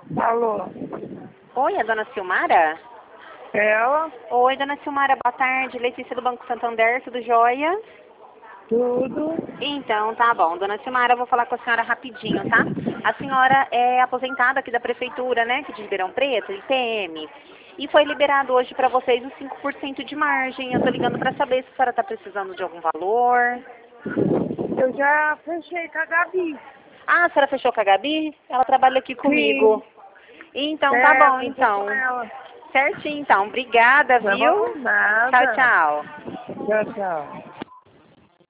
Alô? Oi, a dona Silmara? Ela? Oi, dona Silmara, boa tarde. Letícia do Banco Santander, tudo jóia? Tudo? Então, tá bom. Dona Silmara, eu vou falar com a senhora rapidinho, tá? A senhora é aposentada aqui da prefeitura, né, aqui de Ribeirão Preto, IPM. E foi liberado hoje para vocês os 5% de margem. Eu tô ligando para saber se a senhora tá precisando de algum valor. Eu já fechei com a Gabi. Ah, a senhora fechou com a Gabi? Ela trabalha aqui Sim. comigo. Então, tá É, bom, fechei com então. ela. Certinho, então. Obrigada, Tá viu? bom? Tchau, Nada. tchau. Tchau, tchau.